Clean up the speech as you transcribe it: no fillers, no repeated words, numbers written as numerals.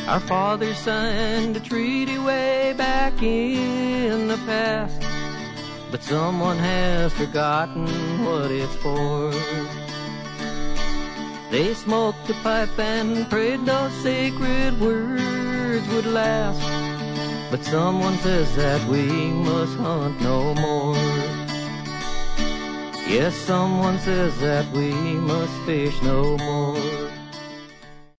Our fathers signed a treaty way back in the past, but someone has forgotten what it's for. They smoked a pipe and prayed those sacred words would last, but someone says that we must hunt no more. Yes, someone says that we must fish no more.